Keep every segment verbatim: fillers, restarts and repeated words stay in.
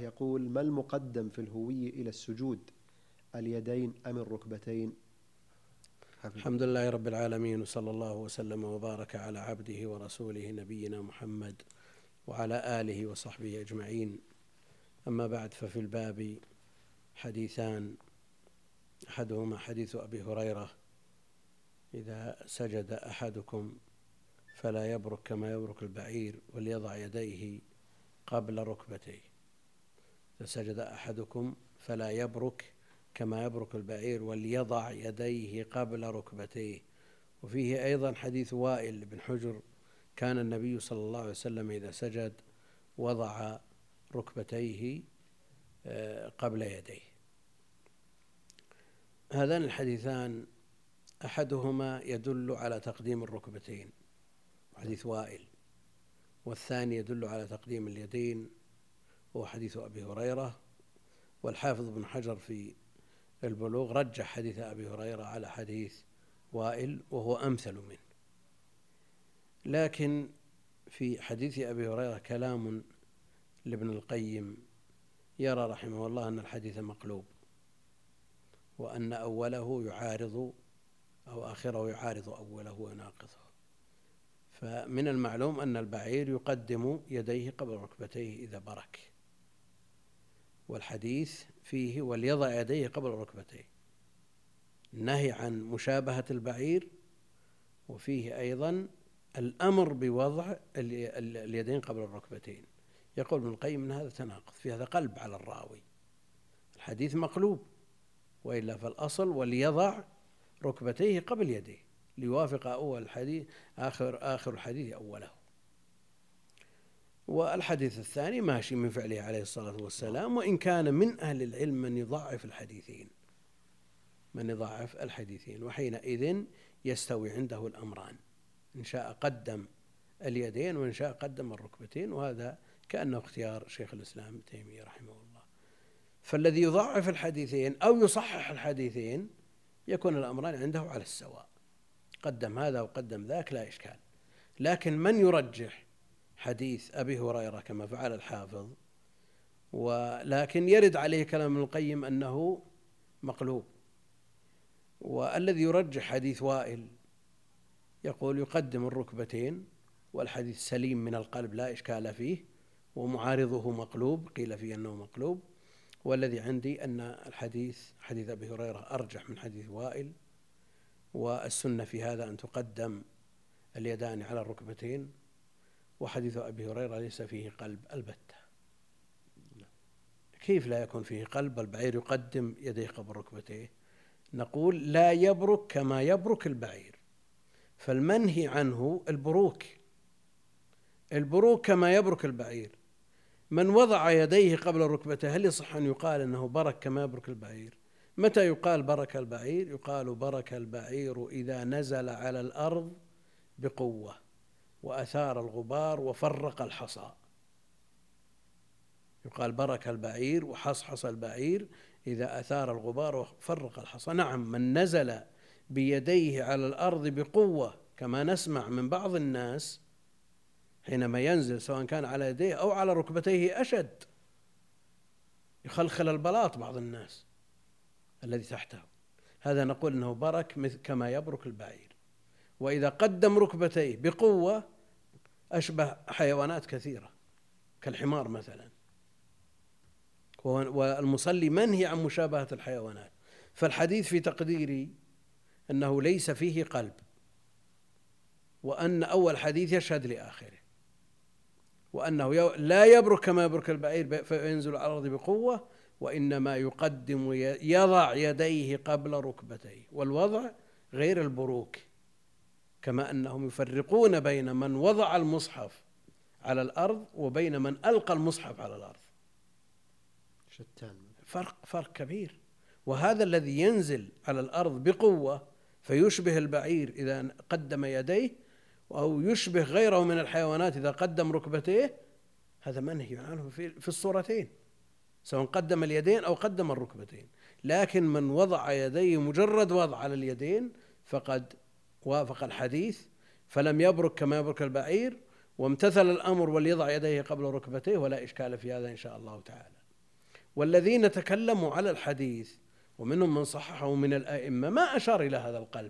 يقول: ما المقدم في الهوي إلى السجود، اليدين أم الركبتين؟ الحمد لله رب العالمين، وصلى الله وسلم وبارك على عبده ورسوله نبينا محمد وعلى آله وصحبه أجمعين. أما بعد، ففي الباب حديثان، أحدهما حديث أبي هريرة: إذا سجد أحدكم فلا يبرك كما يبرك البعير وليضع يديه قبل ركبتيه. إذا سجد أحدكم فلا يبرك كما يبرك البعير وليضع يديه قبل ركبتيه. وفيه أيضا حديث وائل بن حجر: كان النبي صلى الله عليه وسلم إذا سجد وضع ركبتيه قبل يديه. هذان الحديثان أحدهما يدل على تقديم الركبتين، حديث وائل، والثاني يدل على تقديم اليدين، وهو حديث أبي هريرة. والحافظ بن حجر في البلوغ رجح حديث أبي هريرة على حديث وائل، وهو أمثل منه. لكن في حديث أبي هريرة كلام لابن القيم، يرى رحمه الله أن الحديث مقلوب، وأن أوله يعارض أو آخره يعارض أوله وناقضه. فمن المعلوم أن البعير يقدم يديه قبل ركبتيه إذا برك، والحديث فيه وليضع يديه قبل ركبتيه، النهي عن مشابهة البعير، وفيه أيضا الأمر بوضع اليدين قبل الركبتين. يقول ابن القيم أن هذا تناقض، في هذا قلب على الراوي، الحديث مقلوب، وإلا فالأصل وليضع ركبتيه قبل يديه، ليوافق أول الحديث آخر آخر الحديث أوله. والحديث الثاني ماشي من فعله عليه الصلاة والسلام، وإن كان من أهل العلم من يضعف الحديثين من يضعف الحديثين وحينئذ يستوي عنده الأمران، إن شاء قدم اليدين وإن شاء قدم الركبتين، وهذا كأنه اختيار شيخ الإسلام ابن تيمية رحمه الله. فالذي يضعف الحديثين أو يصحح الحديثين يكون الأمران عنده على السواء، قدم هذا وقدم ذاك لا إشكال. لكن من يرجح حديث أبي هريرة كما فعل الحافظ، ولكن يرد عليه كلام ابن القيم أنه مقلوب، والذي يرجح حديث وائل يقول يقدم الركبتين والحديث سليم من القلب لا إشكال فيه، ومعارضه مقلوب، قيل فيه أنه مقلوب. والذي عندي أن الحديث حديث أبي هريرة أرجح من حديث وائل، والسنة في هذا أن تقدم اليدان على الركبتين، وحديث أبي هريرة ليس فيه قلب البتة. كيف لا يكون فيه قلب؟ البعير يقدم يديه قبل ركبتيه. نقول لا يبرك كما يبرك البعير، فالمنهي عنه البروك، البروك كما يبرك البعير. من وضع يديه قبل ركبته هل يصح أن يقال أنه برك كما يبرك البعير؟ متى يقال برك البعير؟ يقال برك البعير إذا نزل على الأرض بقوة وأثار الغبار وفرق الحصى، يقال برك البعير وحصحص البعير إذا أثار الغبار وفرق الحصى. نعم، من نزل بيديه على الأرض بقوة كما نسمع من بعض الناس حينما ينزل سواء كان على يديه أو على ركبتيه أشد، يخلخل البلاط بعض الناس الذي تحته، هذا نقول أنه برك مثل كما يبرك البعير. وإذا قدم ركبتيه بقوة أشبه حيوانات كثيرة كالحمار مثلا، والمصلي منهي عن مشابهة الحيوانات. فالحديث في تقديري أنه ليس فيه قلب، وأن أول حديث يشهد لآخره، وأنه لا يبرك كما يبرك البعير فينزل على الأرض بقوة، وإنما يقدم يضع يديه قبل ركبتيه، والوضع غير البروك، كما أنهم يفرقون بين من وضع المصحف على الأرض وبين من ألقى المصحف على الأرض، شتان، فرق فرق كبير. وهذا الذي ينزل على الأرض بقوة فيشبه البعير إذا قدم يديه، أو يشبه غيره من الحيوانات إذا قدم ركبتيه، هذا منهي عنه في الصورتين، سواء قدم اليدين أو قدم الركبتين. لكن من وضع يديه مجرد وضع على اليدين فقد وافق الحديث، فلم يبرك كما يبرك البعير، وامتثل الأمر وليضع يديه قبل ركبتيه، ولا إشكال في هذا إن شاء الله تعالى. والذين تكلموا على الحديث ومنهم من صححه من الأئمة ما أشار إلى هذا القلب،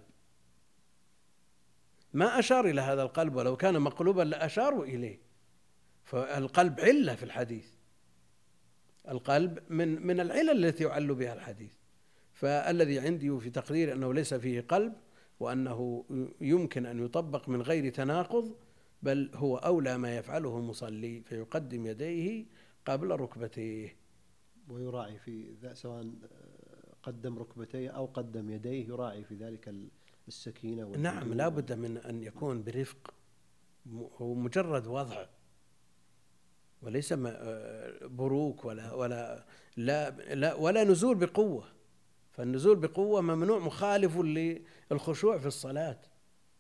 ما أشار إلى هذا القلب، ولو كان مقلوبا لأشاروا إليه. فالقلب علة في الحديث، القلب من من العلل التي يعل بها الحديث. فالذي عندي في تقدير أنه ليس فيه قلب، وأنه يمكن أن يطبق من غير تناقض، بل هو أولى ما يفعله المصلي فيقدم يديه قبل ركبتيه، ويراعي في ذا سواء قدم ركبتيه أو قدم يديه، يراعي في ذلك السكينة. نعم، لا بد من أن يكون برفق، هو مجرد وضع وليس بروك ولا ولا لا لا ولا نزول بقوة. فالنزول بقوة ممنوع، مخالف للخشوع في الصلاة،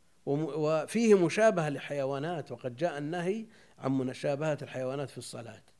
وفيه مشابهة لحيوانات، وقد جاء النهي عن مشابهة الحيوانات في الصلاة.